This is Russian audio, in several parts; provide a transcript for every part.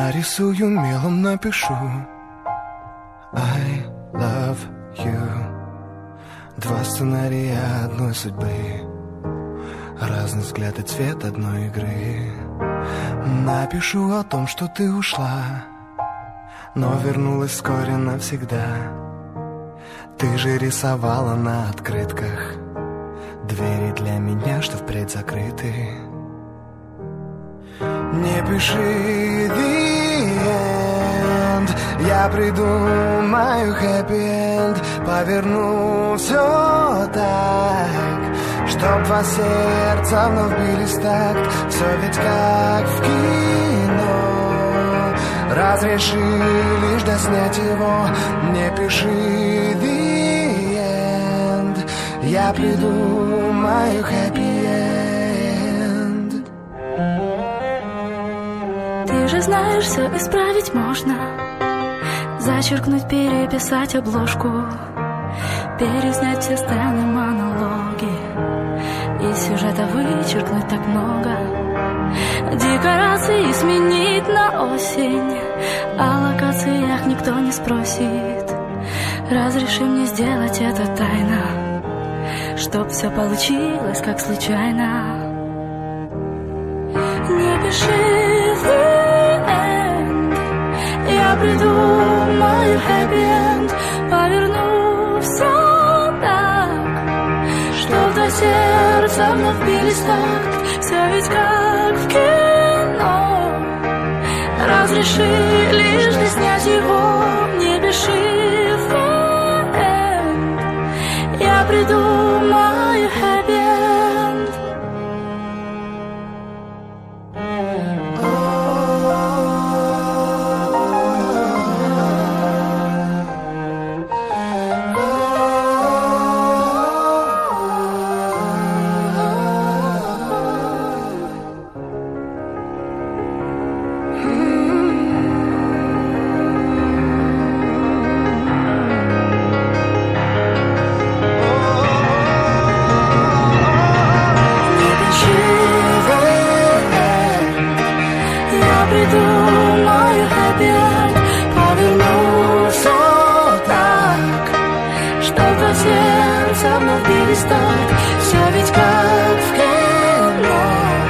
Нарисую мелом, напишу I love you. Два сценария одной судьбы, разный взгляд и цвет одной игры. Напишу о том, что ты ушла, но вернулась вскоре навсегда. Ты же рисовала на открытках двери для меня, что впредь закрыты. Не пиши the end, я придумаю happy end. Поверну все так, чтоб два сердца вновь бились в такт. Все ведь как в кино, разреши лишь доснять его. Не пиши the end, я придумаю happy end. Ты же знаешь, все исправить можно. Зачеркнуть, переписать обложку, переснять все сцены, монологи, из сюжета вычеркнуть так много. Декорации сменить на осень, о локациях никто не спросит. Разреши мне сделать это тайно, чтоб все получилось как случайно. Не пиши the end, я придумаю happy end. Поверну все так, чтоб два сердца вновь бились в такт. Все ведь как в кино, разреши лишь доснять его. Не пиши the end, я придумаю happy end. Придумаю happy end, поверну все так, чтоб два сердца вновь бились в такт. Все ведь как в кино,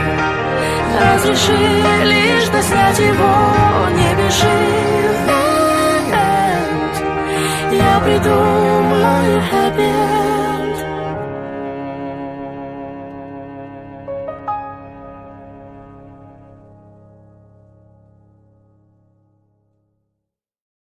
разреши лишь доснять его. Не пиши the end, я придумаю happy end.